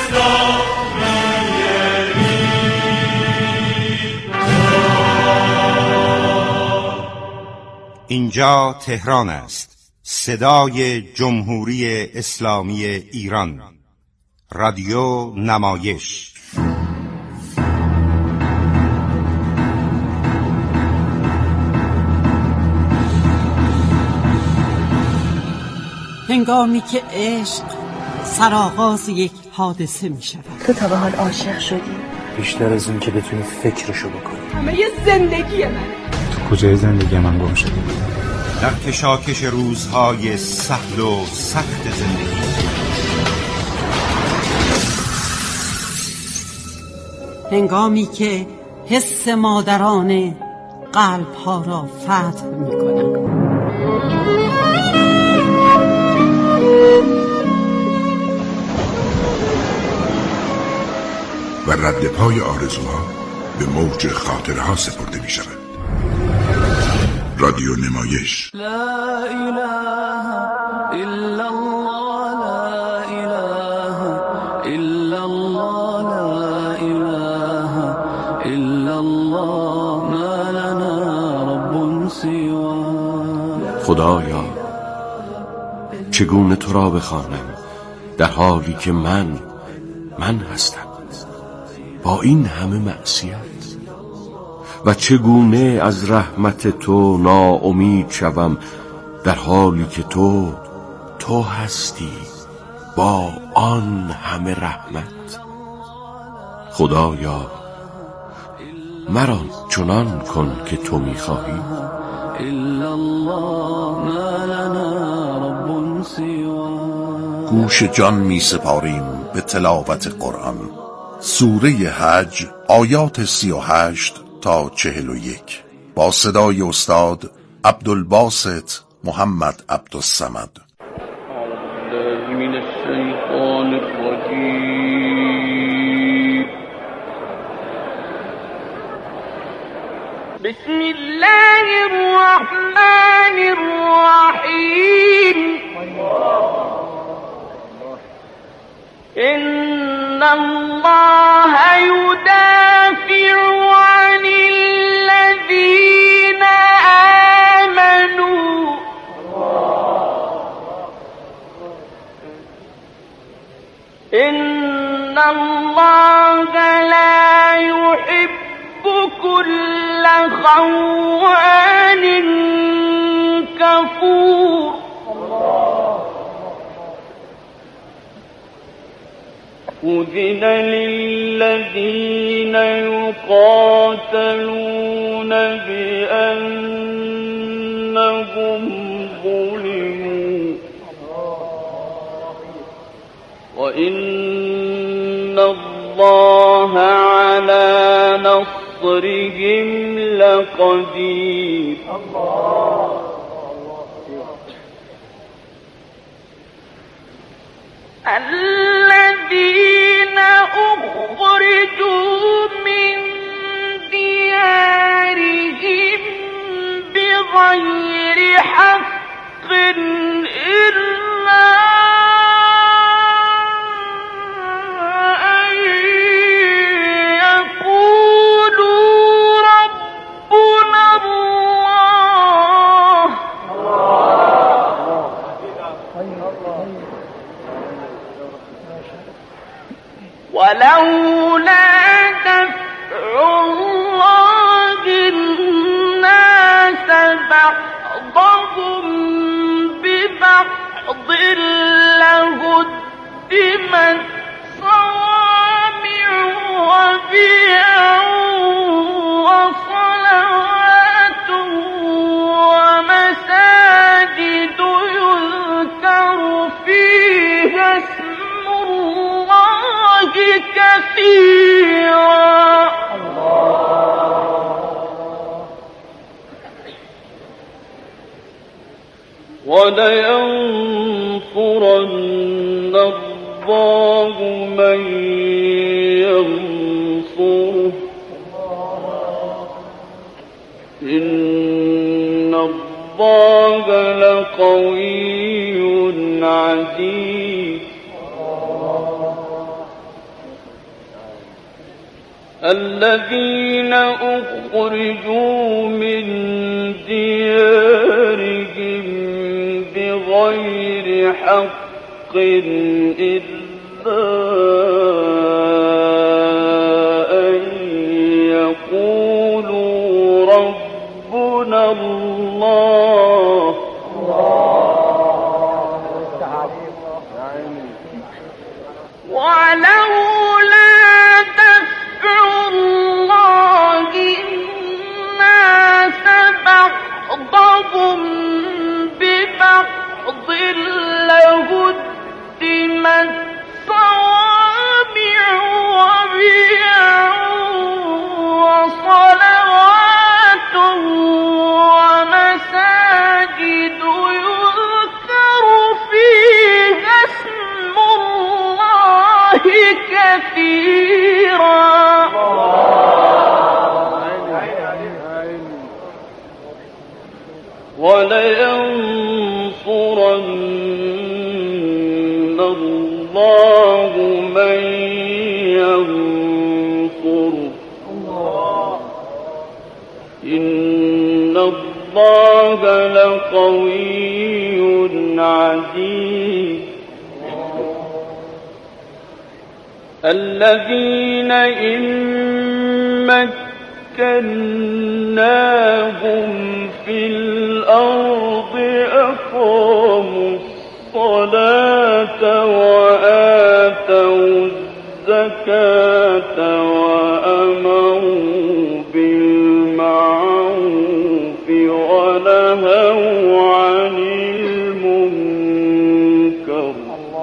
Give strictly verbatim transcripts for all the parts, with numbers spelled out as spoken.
اینجا تهران است، صدای جمهوری اسلامی ایران. رادیو نمایش. هنگامی که عشق سرآغاز یک حادثه می شود. تو تا به حال عاشق شدی؟ بیشتر از این که بتونی فکرشو بکنی. همه یه زندگی من. تو کجای زندگی من گم شدی؟ در کشاکش روزهای سهل و سخت زندگی، هنگامی که حس مادرانه قلب‌ها را فتح می‌کند. و رد پای آرزوها به موج خاطرها سپرده می شود. رادیو نمایش. لا اله الا الله، لا اله الا الله، لا اله الا الله، ما لنا رب سواه. خدایا چگونه تو را بخوانم در حالی که من من هستم با این همه معصیت، و چگونه از رحمت تو ناامید شوم در حالی که تو تو هستی با آن همه رحمت. خدایا مرا چنان کن که تو می‌خواهی. گوش جان می سپاریم به تلاوت قرآن. سوره حج آیات سی و هشت تا چهل و یک با صدای استاد عبدالباسط محمد عبدالصمد. من الشیطان الرجیم. بسم الله الرحمن الرحیم. إن الله يدافع عن الذين آمنوا إن الله لا يحب كل خوان كفور. أذن للذين يقاتلون بأنهم ظلموا وإن الله على نصرهم لقدير. الذين أخرجوا من ديارهم بغير حق إلا أن يقولوا ربنا الله ولولا دفع الله الناس بعضهم ببعض لهدمت صوامع وبيع وصلوات ومساجد يذكر فيها اسم الله كثيرا ولينصرن الله من ينصره إن الله لقوي عزيز. الذين أخرجوا من ديارهم بغير حق إلا أن يقولوا ربنا الله ولولا دفع الله الناس بعضهم ببعض لهدمت صوامع وبيع وصلوات ومساجد يذكر فيها اسم الله كثيرا ولينصرن الله من ينصره إن الله لقوي عزيز الذين إن مكناهم في الأرض أقاموا الصلاة وآتوا الزكاة وأمروا بالمعروف ونهوا عن المنكر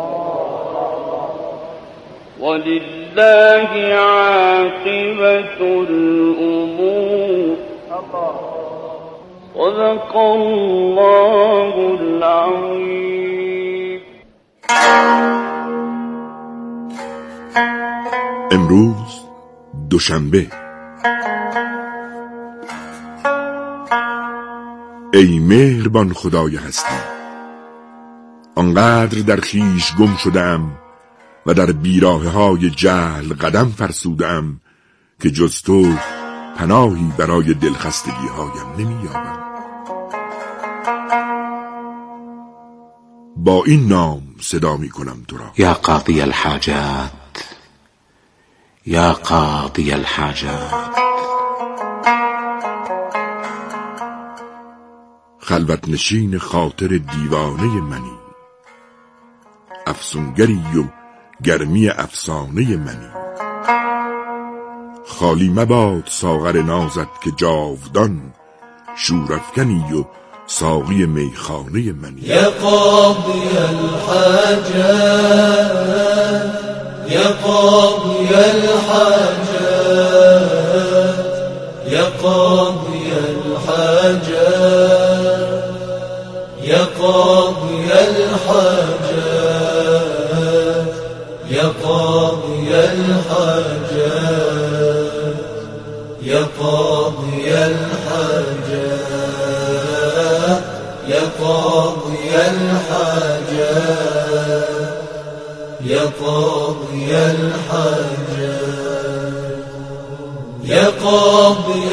ولله عاقبة الأمور صدق الله العظيم. امروز دوشنبه. ای مهربان خدای هستی، آنقدر در خیش گم شدم و در بیراهه های جهل قدم فرسودم که جز تو پناهی برای دلخستگی هایم نمی‌یابم. با این نام صدا می کنم تو را: یا قاضی الحاجات، یا قاضی الحاجات. خلوت نشین خاطر دیوانه منی، افسونگری و گرمی افسانه منی. خالی مباد ساغر نازت که جاودان شورافکنی و ساقی میخانه منی. یا قاضی الحاجات، یا قاضی الحاجات، یا قاضی الحاجات، یا قاضی الحاجات، یا قاضی الحاجات، یا قاضی الحاجات، یا قاضی الحاجات، یا قاضی الحاجات، یا قاضی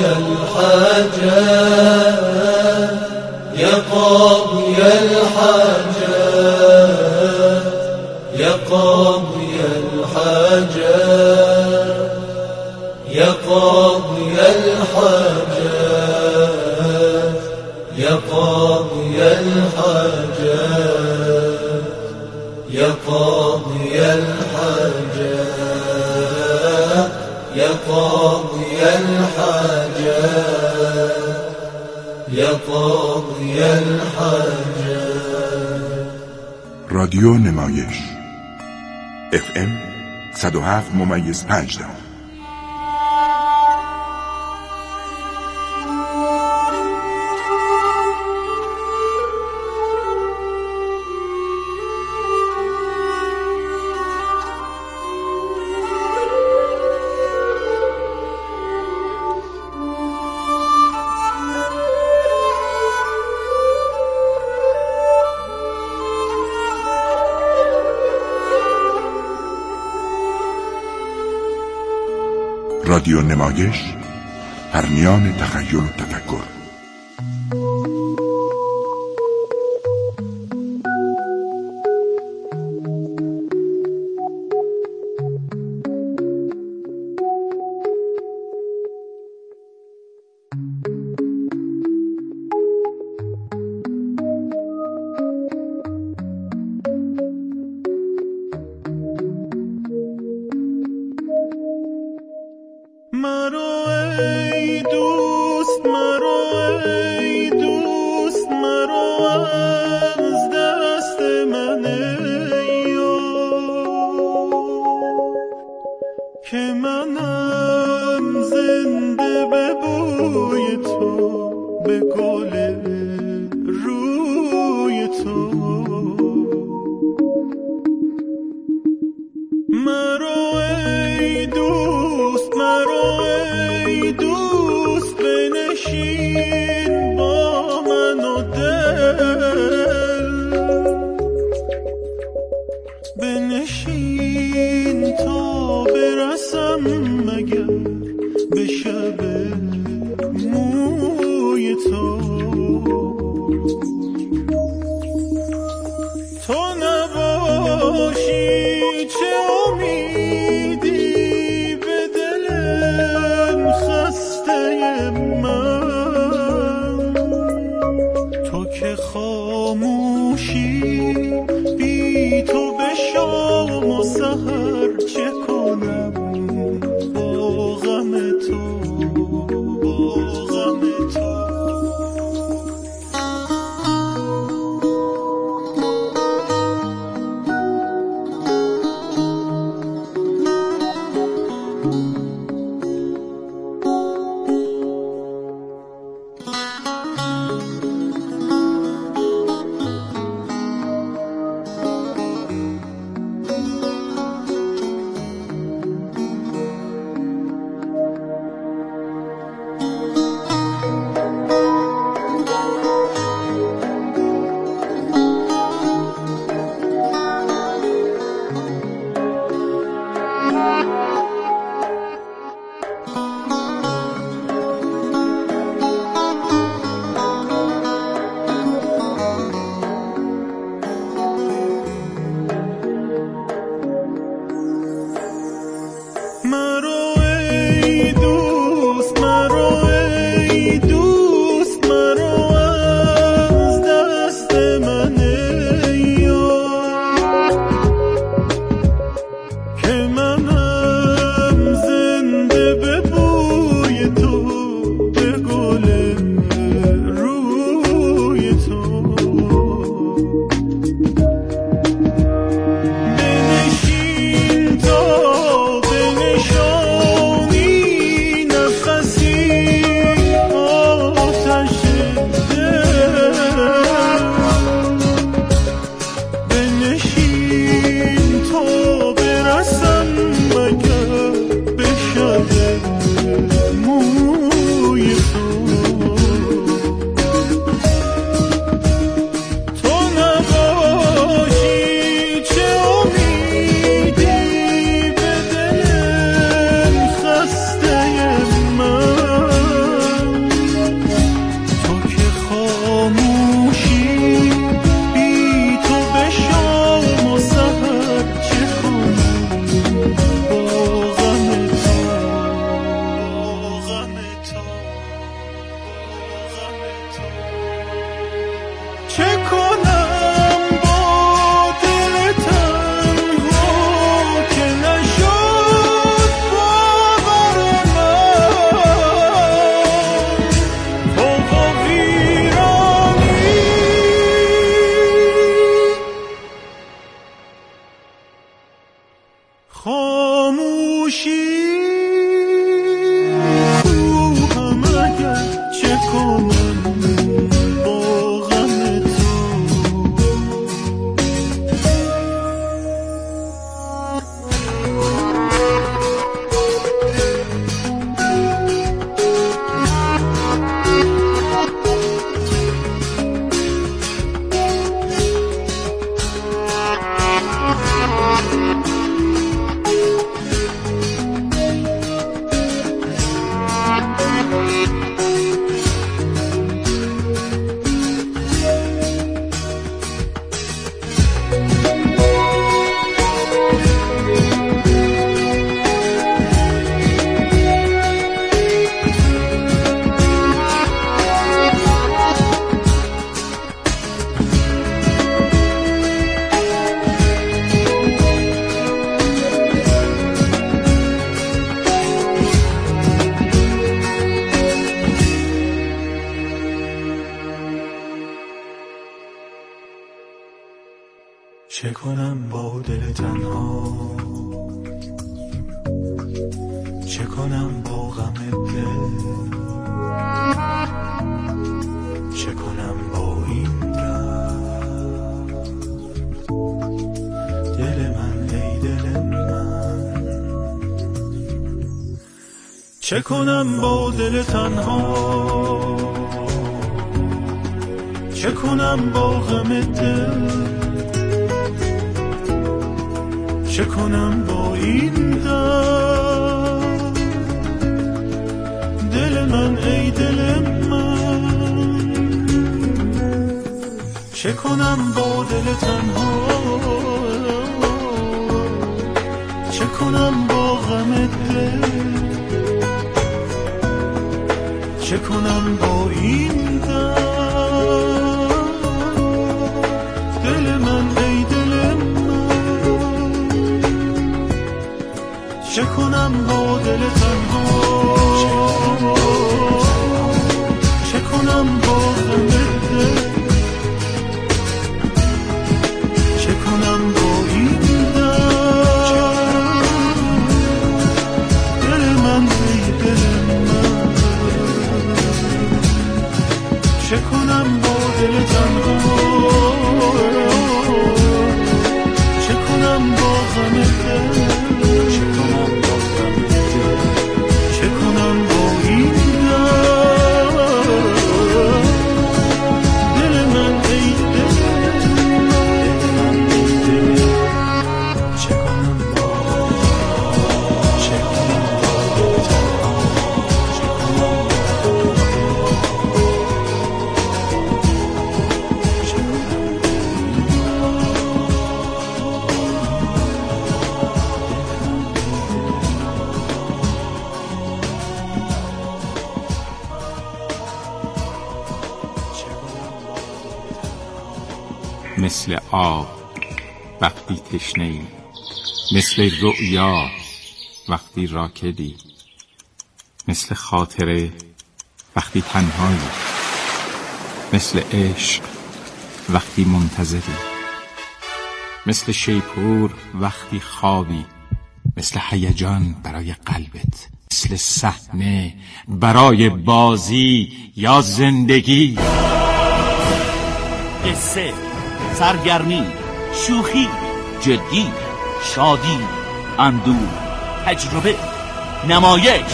الحاجات، یا قاضی الحاجات، یا قاضی الحاجات، یا قاضی الحاجات، یا قاضی الحاجات، یا قاضی الحاجات، یا قاضی الحاجات، یا قاضی الحاجات. رادیو نمایش اف ام صد و هفت ممیز پنج دهم. رادیو نمایش، پرنیان تخیل و تفکر. با دل تنها، چه کنم با غم دل، چه کنم با این درد. دل من ای دل من، چه کنم با دل تنها، چه کنم با غم دل، چه کنم با این درد. دل من ای دل من، چه کنم با دل تنها، چه کنم با غم دل، چه کنم با این درد. دل من ای دل من، چه کنم با دل تنها، چه کنم با غم دل، چه کنم با این درد. دل من ای دل من، چه کنم با دل تنها، چه کنم با غم دل، چه کنم با غم دل، چه کنم با این درد. دل من ای دل من، چه کنم با، چه کنم با دل تنها، چه کنم با مثل آب وقتی تشنه‌ای، مثل رؤیا وقتی راکدی، مثل خاطره وقتی تنهایی، مثل عشق وقتی منتظری، مثل شیپور وقتی خوابی، مثل هیجان برای قلبت، مثل صحنه برای بازی یا زندگی. قصه، سرگرمی، شوخی، جدی، شادی، اندوه، تجربه، نمایش.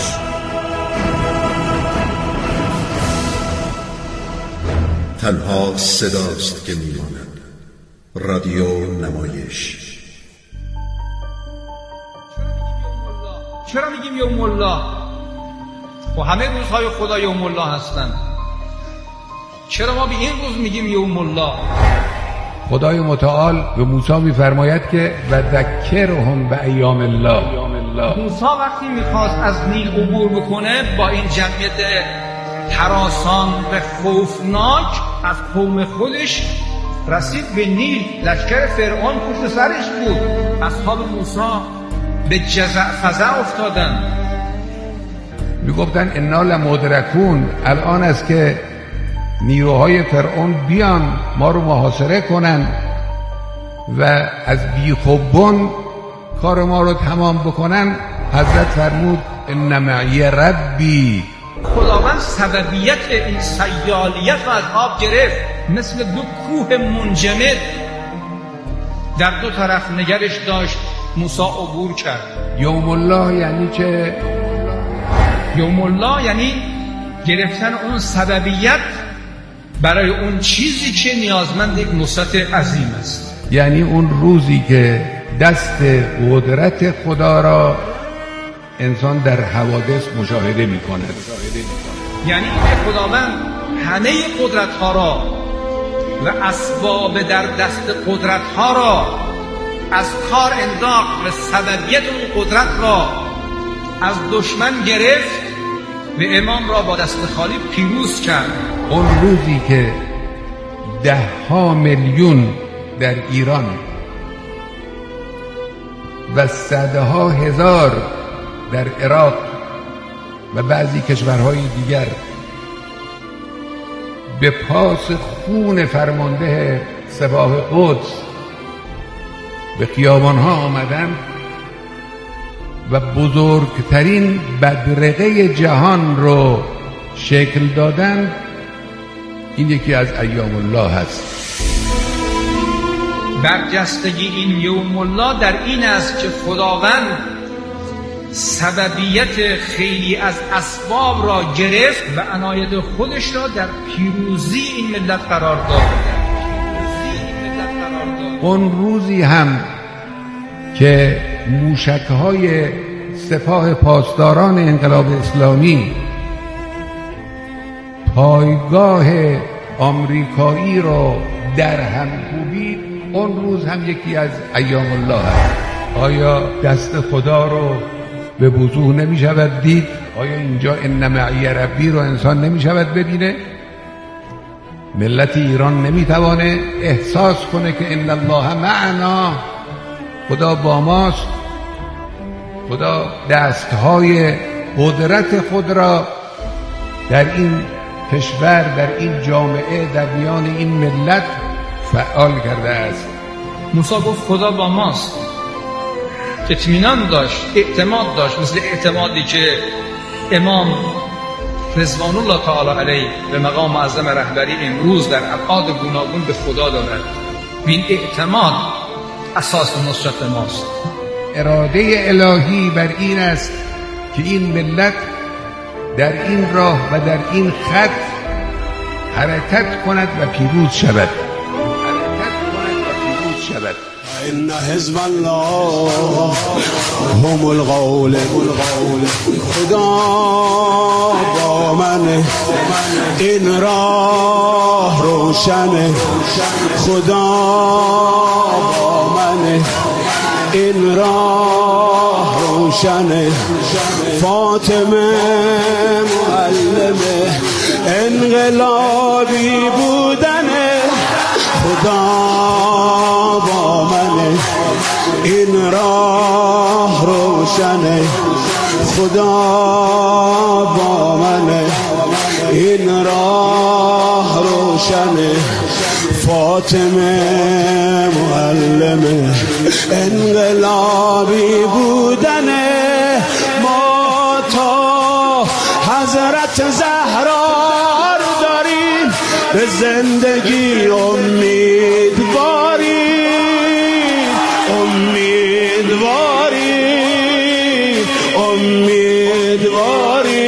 تنها صداست که میماند. رادیو نمایش. چرا میگیم یوم الله؟ و همه روزهای خدا یوم الله هستن. چرا ما به این روز میگیم یوم الله؟ خدای متعال به موسی میفرماید که و ذکرهم به ایام الله. موسی وقتی میخواست از نیل عبور بکنه با این جمعیت هراسان و خوفناک از قوم خودش رسید به نیل. لشکر فرعون پشت سرش بود. اصحاب موسی به جزع فزع افتادن، میگفتن انا لمدرکون، الان است که نیروهای فرعون بیان ما رو محاصره کنن و از بیخوبون کار ما رو تمام بکنن. حضرت فرمود ان معی ربی. خداوند سببیت این سیالیت رو از آب گرفت، مثل دو کوه منجمد در دو طرف نگرش داشت. موسی عبور کرد. یوم الله یعنی چه؟ یوم الله یعنی گرفتن اون سببیت برای اون چیزی که نیازمند یک نصرت عظیم است. یعنی اون روزی که دست قدرت خدا را انسان در حوادث مشاهده می کند. یعنی که خداوند همه قدرت ها را و اسباب در دست قدرت ها را از کار انداخت و سببیت اون قدرت را از دشمن گرفت و امام را با دست خالی پیروز کرد. اون روزی که ده ها میلیون در ایران و صدها هزار در عراق و بعضی کشورهای دیگر به پاس خون فرمانده سپاه قدس به خیابانها آمدند و بزرگترین بدرقه جهان رو شکل دادند، این یکی از ایام الله هست. برجستگی این یوم الله در این است که خداوند سببیت خیلی از اسباب را گرفت و عنایت خودش را در پیروزی این ملت قرار داد. اون روزی هم که موشک‌های سپاه پاسداران انقلاب اسلامی پایگاه آمریکایی را در هم کوبید، اون روز هم یکی از ایام الله است. آیا دست خدا رو به وضوح نمی شود دید؟ آیا اینجا ان معی ربی رو انسان نمی شود ببینه؟ ملت ایران نمی توانه احساس کنه که ان الله معنا، خدا با ماست؟ خدا دستهای قدرت خود را در این کشور، در این جامعه، در میان این ملت فعال کرده است. موسی گفت خدا با ماست، اطمینان داشت، اعتماد داشت، مثل اعتمادی که امام رضوان الله تعالی علیه به مقام معظم رهبری امروز در ابعاد گوناگون به خدا دارد. این اعتماد اساس نصرت ماست. اراده الهی بر این است که این ملت در این راه و در این خط حرکت کند و پیروز شود. حرکت کند و پیروز شود. ان حزب الله هم الغالبون. خدا با من، این راه روشن. خدا با من، این راه روشن. فاطمه معلمه انقلابی بودنه. خدا با من، این راه روشنه. خدا با من، این راه روشنه. فاطمه معلمه انقلابی بودنه. ما تا حضرت زهرا رو داریم، به زندگی امیدواری، امیدواری، امیدواری،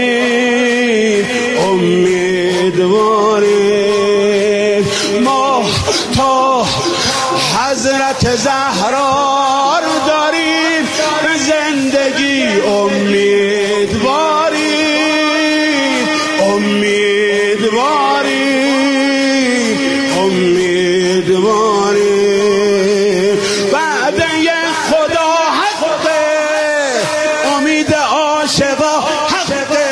امیدواری. ما تا حضرت زهرا رو داریم، به زندگی امیدواری، امیدواری، امیدواری. وعده خدا حقه، امید عاشقا حقه.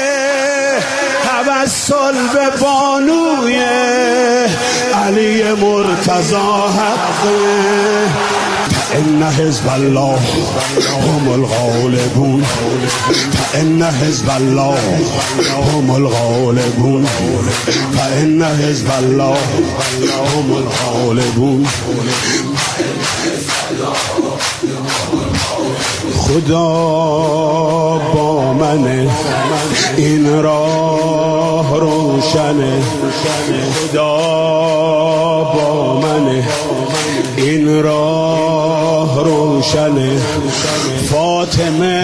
توسل به بانوی علی مرتضی حقه. ان حزب الله هم الغالبون. ان حزب الله هم الغالبون. ان حزب الله هم الغالبون. خدا با من، این راه روشنه. خدا با من، این راه روشنه. فاطمه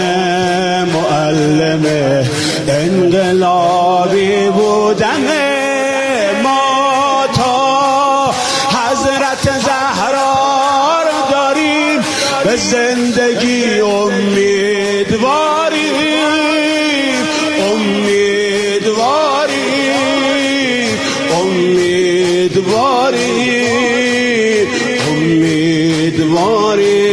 معلمه انقلابی بودنه. ما تا حضرت زهرا رو داریم، به زندگی امیدواری، امیدواری، امیدواری، امیدواری.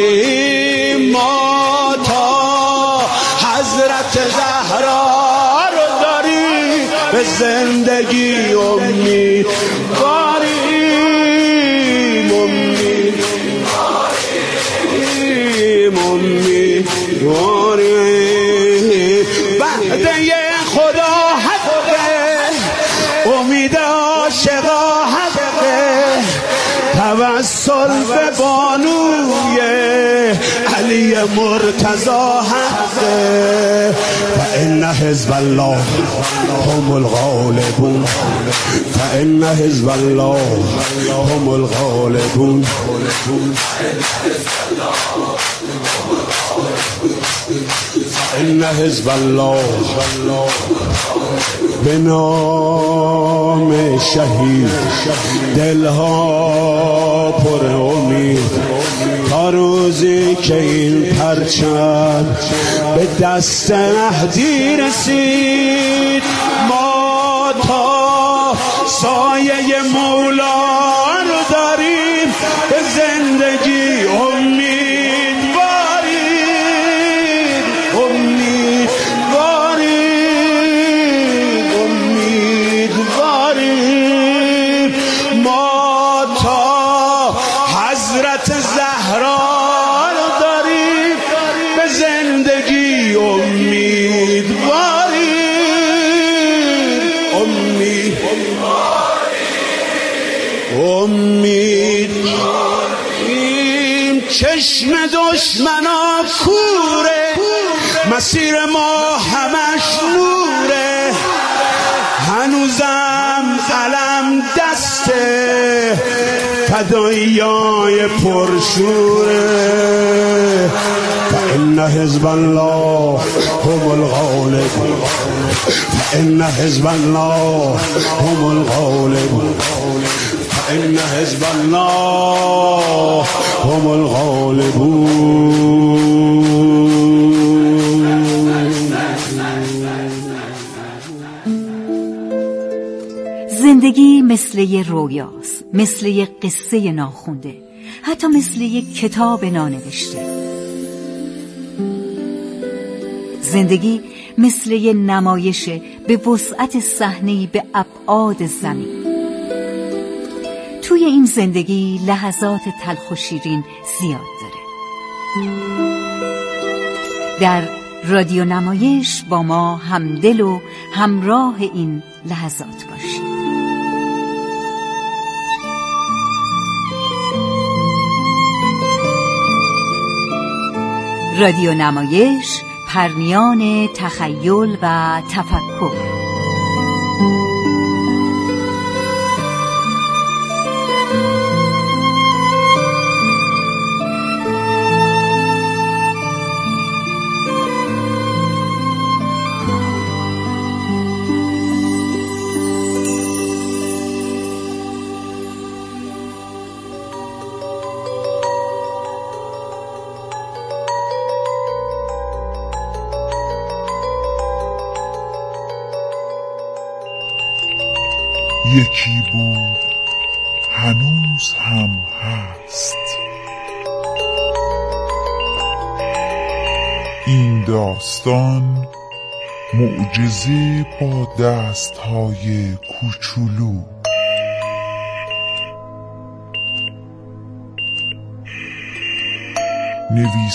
ما تا حضرت زهرا رو داریم، به زندگی امیدواری، امیدواری. وعده خدا حقه، امید عاشقا حقه. توسل به بانوی علی مرتضی حقه فإن حزب الله هم الغالبون فإن حزب الله هم الغالبون فإن حزب الله به نام شهید دلها پر امید تا روزی که این پرچم به دست مهدی رسید ما تا سایه مولا رو داریم به زندگی امیدواریم امیدواریم امیدواریم ما تا حضرت زهرا رو داریم به زندگی امیدواریم امید امیدواریم چشم دشمنا کوره مسیر ما همش نوره هنوزم علم دسته فدایای پرشوره فإن حزب الله هم الغالبون فإن حزب الله هم الغالبون فإن حزب الله هم الغالبون. زندگی مثل یه رویاست، مثل یه قصه ناخونده، حتی مثل یه کتاب نانوشته. زندگی مثل یه نمایشه به وسعت صحنه‌ای به ابعاد زمین. توی این زندگی لحظات تلخ و شیرین زیاد داره. در رادیو نمایش با ما همدل و همراه این لحظات باشید. رادیو نمایش، پرمیان تخیل و تفکر. یکی بود هنوز هم هست، این داستان معجزه با دستهای کوچولو. نویس